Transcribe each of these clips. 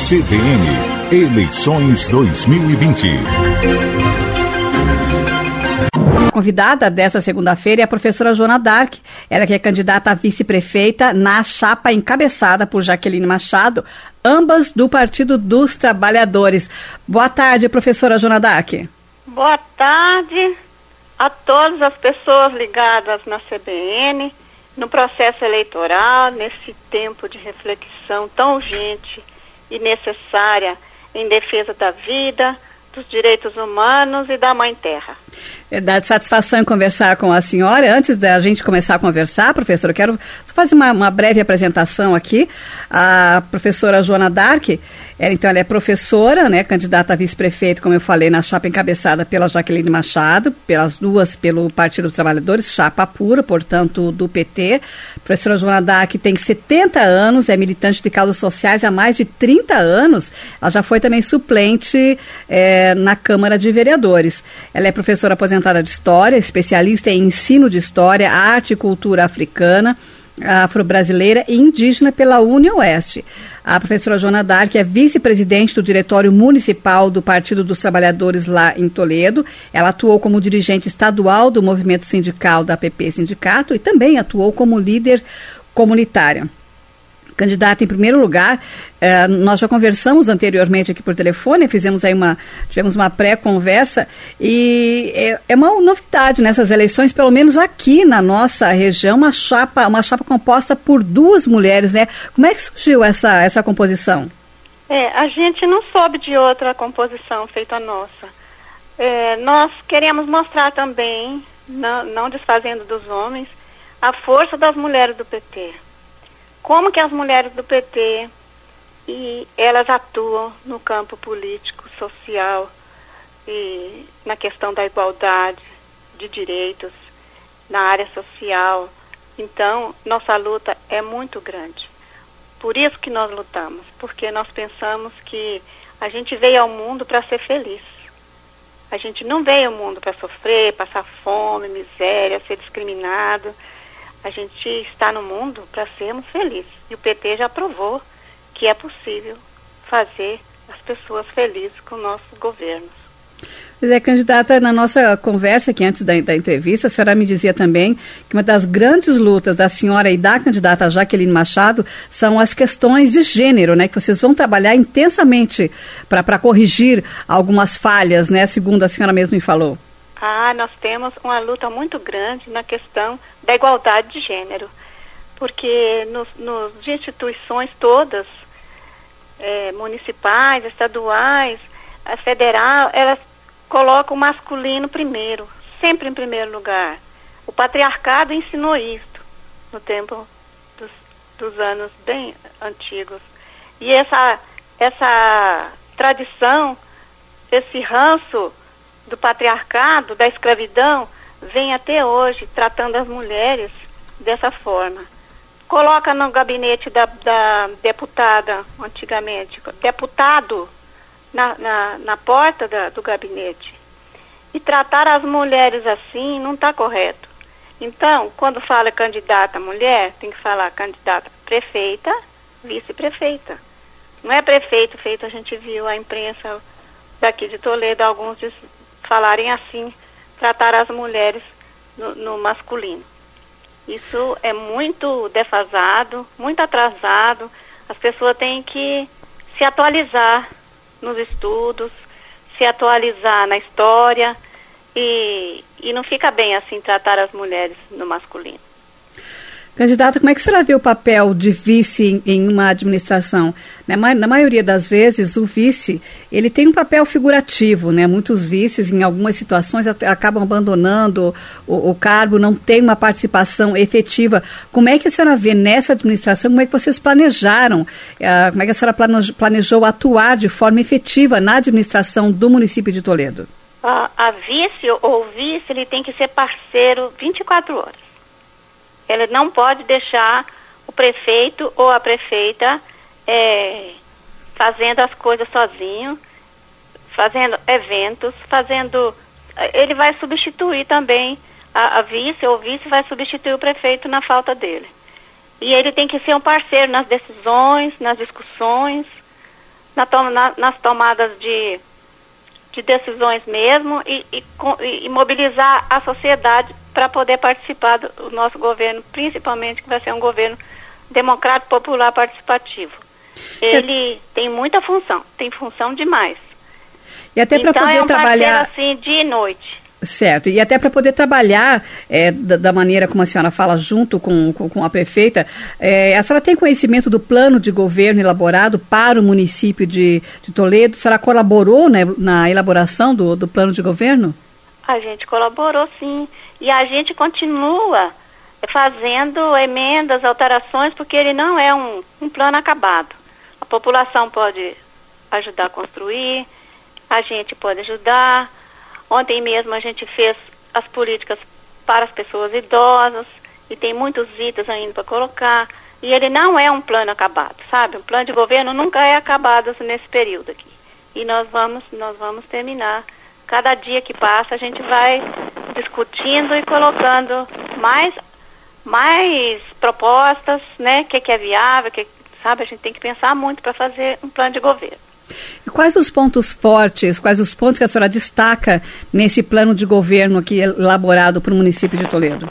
CBN, eleições 2020. A convidada dessa segunda-feira é a professora Joana Dark, ela que é candidata a vice-prefeita na chapa encabeçada por Jaqueline Machado, ambas do Partido dos Trabalhadores. Boa tarde, professora Joana Dark. Boa tarde a todas as pessoas ligadas na CBN, no processo eleitoral, nesse tempo de reflexão tão urgente e necessária em defesa da vida, dos direitos humanos e da Mãe Terra. Verdade, satisfação em conversar com a senhora. Antes da gente começar a conversar, professora, eu quero fazer uma breve apresentação aqui. A professora Joana Dark, ela é professora, né, candidata a vice-prefeito, como eu falei, na chapa encabeçada pela Jaqueline Machado, pelas duas pelo Partido dos Trabalhadores, chapa pura, portanto, do PT. A professora Joana Dark tem 70 anos, é militante de causas sociais há mais de 30 anos. Ela já foi também suplente na Câmara de Vereadores. Ela é professora aposentada de História, especialista em ensino de História, Arte e Cultura Africana, Afro-Brasileira e Indígena pela UniOeste. A professora Joana Dark é vice-presidente do Diretório Municipal do Partido dos Trabalhadores lá em Toledo. Ela atuou como dirigente estadual do movimento sindical da APP Sindicato e também atuou como líder comunitária. Candidata em primeiro lugar, nós já conversamos anteriormente aqui por telefone, tivemos uma pré-conversa e é uma novidade nessas eleições, pelo menos aqui na nossa região, uma chapa composta por duas mulheres, né? Como é que surgiu essa composição? A gente não soube de outra composição feita nossa. Nós queremos mostrar também, não desfazendo dos homens, a força das mulheres do PT. Como que as mulheres do PT elas atuam no campo político, social e na questão da igualdade de direitos, na área social. Então, nossa luta é muito grande. Por isso que nós lutamos, porque nós pensamos que a gente veio ao mundo para ser feliz. A gente não veio ao mundo para sofrer, passar fome, miséria, ser discriminado. A gente está no mundo para sermos felizes. E o PT já provou que é possível fazer as pessoas felizes com nossos governos. Pois é, candidata, na nossa conversa aqui antes da entrevista, a senhora me dizia também que uma das grandes lutas da senhora e da candidata Jaqueline Machado são as questões de gênero, né? Que vocês vão trabalhar intensamente para corrigir algumas falhas, né? Segundo a senhora mesmo me falou. Nós temos uma luta muito grande na questão da igualdade de gênero, porque nos instituições todas, municipais, estaduais, a federal, elas colocam o masculino primeiro, sempre em primeiro lugar. O patriarcado ensinou isto no tempo dos anos bem antigos. E essa tradição, esse ranço do patriarcado, da escravidão, vem até hoje tratando as mulheres dessa forma. Coloca no gabinete da deputada, antigamente, deputado na porta do gabinete. E tratar as mulheres assim não está correto. Então, quando fala candidata mulher, tem que falar candidata prefeita, vice-prefeita. Não é prefeito feito, a gente viu a imprensa daqui de Toledo, alguns falarem assim, tratar as mulheres no masculino. Isso é muito defasado, muito atrasado. As pessoas têm que se atualizar nos estudos, se atualizar na história e não fica bem assim tratar as mulheres no masculino. Candidata, como é que a senhora vê o papel de vice em uma administração? Na maioria das vezes, o vice, ele tem um papel figurativo, né? Muitos vices, em algumas situações, acabam abandonando o cargo, não tem uma participação efetiva. Como é que a senhora vê nessa administração, como é que vocês planejaram, como é que a senhora planejou atuar de forma efetiva na administração do município de Toledo? A vice ou o vice, ele tem que ser parceiro 24 horas. Ele não pode deixar o prefeito ou a prefeita fazendo as coisas sozinho, fazendo eventos, ele vai substituir também a vice, ou o vice vai substituir o prefeito na falta dele. E ele tem que ser um parceiro nas decisões, nas discussões, nas tomadas de decisões mesmo e mobilizar a sociedade para poder participar do nosso governo, principalmente que vai ser um governo democrático, popular, participativo. Ele tem muita função, tem função demais. E até para poder trabalhar assim dia e noite. Certo, e até para poder trabalhar da maneira como a senhora fala, junto com a prefeita, a senhora tem conhecimento do plano de governo elaborado para o município de Toledo? A senhora colaborou, né, na elaboração do plano de governo? A gente colaborou, sim, e a gente continua fazendo emendas, alterações, porque ele não é um plano acabado. A população pode ajudar a construir, a gente pode ajudar. Ontem mesmo a gente fez as políticas para as pessoas idosas e tem muitos itens ainda para colocar. E ele não é um plano acabado, sabe? Um plano de governo nunca é acabado nesse período aqui. E nós vamos terminar. Cada dia que passa a gente vai discutindo e colocando mais propostas, né? O que é viável, sabe? A gente tem que pensar muito para fazer um plano de governo. E quais os pontos fortes, quais os pontos que a senhora destaca nesse plano de governo aqui elaborado para o município de Toledo?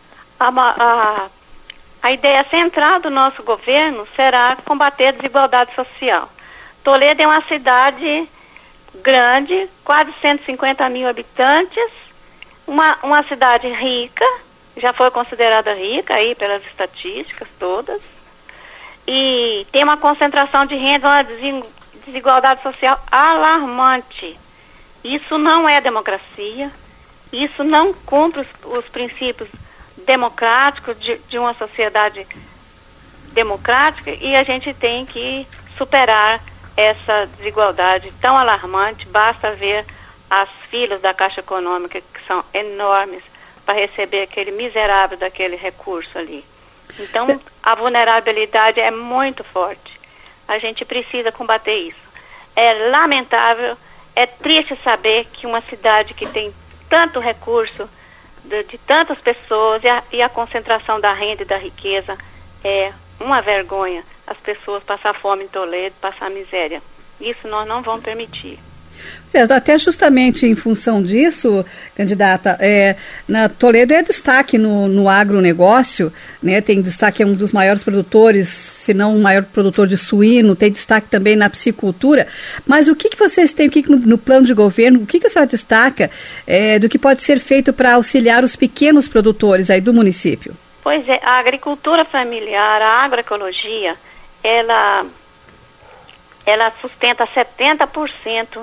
A ideia central do nosso governo será combater a desigualdade social. Toledo é uma cidade grande, quase 150 mil habitantes, uma cidade rica, já foi considerada rica aí pelas estatísticas todas, e tem uma concentração de renda, uma desigualdade social alarmante. Isso não é democracia, isso não cumpre os princípios democráticos de uma sociedade democrática, e a gente tem que superar essa desigualdade tão alarmante. Basta ver as filas da Caixa Econômica, que são enormes, para receber aquele miserável daquele recurso ali. Então, a vulnerabilidade é muito forte. A gente precisa combater isso. É lamentável, é triste saber que uma cidade que tem tanto recurso, de tantas pessoas, e a concentração da renda e da riqueza, é uma vergonha. As pessoas passar fome em Toledo, passar miséria. Isso nós não vamos permitir. Até justamente em função disso, candidata, na Toledo é destaque no agronegócio, né? Tem destaque, é um dos maiores produtores, se não o maior produtor de suíno, tem destaque também na piscicultura. Mas o que vocês têm no plano de governo, o que a senhora destaca do que pode ser feito para auxiliar os pequenos produtores aí do município? Pois é, a agricultura familiar, a agroecologia, ela sustenta 70%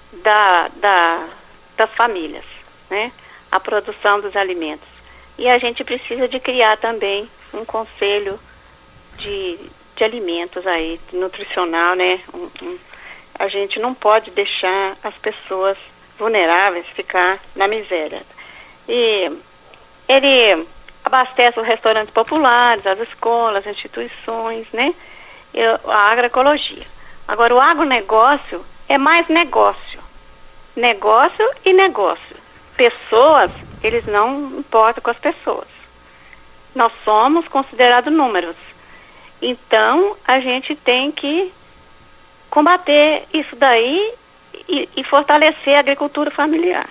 das famílias, né? A produção dos alimentos. E a gente precisa de criar também um conselho de alimentos aí, nutricional, né? A gente não pode deixar as pessoas vulneráveis ficar na miséria. E ele abastece os restaurantes populares, as escolas, as instituições, né? E a agroecologia. Agora, o agronegócio é mais negócio. Negócio e negócio. Pessoas, eles não importam com as pessoas. Nós somos considerados números. Então, a gente tem que combater isso daí e fortalecer a agricultura familiar.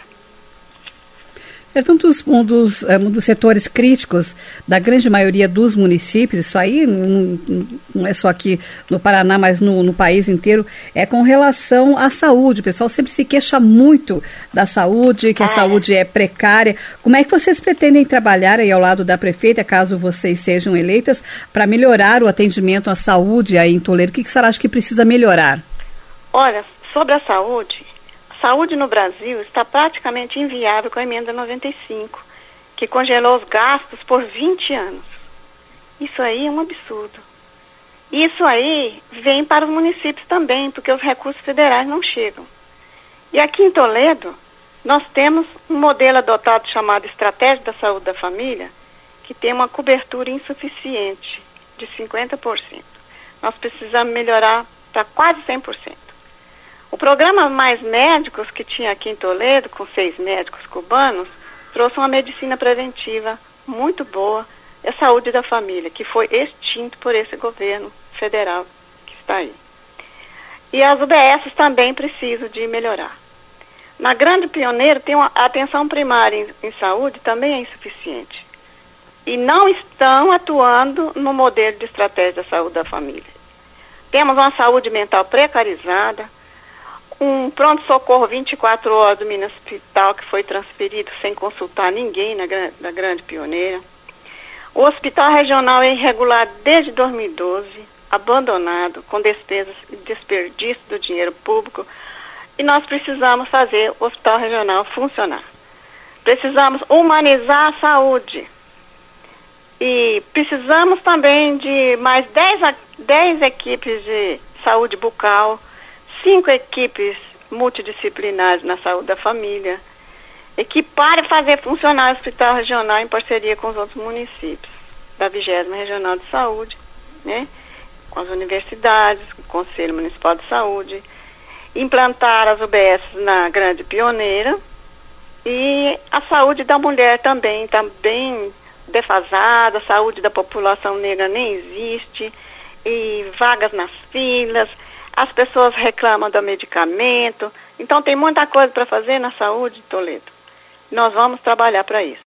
Um dos setores críticos da grande maioria dos municípios, isso aí não é só aqui no Paraná, mas no país inteiro, é com relação à saúde. O pessoal sempre se queixa muito da saúde, que a saúde é precária. Como é que vocês pretendem trabalhar aí ao lado da prefeita, caso vocês sejam eleitas, para melhorar o atendimento à saúde aí em Toledo? O que a senhora acha que precisa melhorar? Olha, sobre a saúde no Brasil está praticamente inviável com a emenda 95, que congelou os gastos por 20 anos. Isso aí é um absurdo. Isso aí vem para os municípios também, porque os recursos federais não chegam. E aqui em Toledo, nós temos um modelo adotado chamado Estratégia da Saúde da Família, que tem uma cobertura insuficiente de 50%. Nós precisamos melhorar para quase 100%. O programa Mais Médicos, que tinha aqui em Toledo, com 6 médicos cubanos, trouxe uma medicina preventiva muito boa, a saúde da família, que foi extinto por esse governo federal que está aí. E as UBSs também precisam de melhorar. Na Grande Pioneira, a atenção primária em saúde também é insuficiente. E não estão atuando no modelo de estratégia da saúde da família. Temos uma saúde mental precarizada, um pronto-socorro 24 horas do Minas Hospital que foi transferido sem consultar ninguém na Grande Pioneira. O hospital regional é irregular desde 2012, abandonado, com despesas e desperdício do dinheiro público, e nós precisamos fazer o hospital regional funcionar. Precisamos humanizar a saúde. E precisamos também de mais 10 equipes de saúde bucal, 5 equipes multidisciplinares na saúde da família, equipar e fazer funcionar o hospital regional em parceria com os outros municípios da 20ª Regional de Saúde, né? Com as universidades, com o Conselho Municipal de Saúde, implantar as UBS na Grande Pioneira, e a saúde da mulher também está bem defasada, a saúde da população negra nem existe, e vagas nas filas, as pessoas reclamam do medicamento, então tem muita coisa para fazer na saúde, Toledo. Nós vamos trabalhar para isso.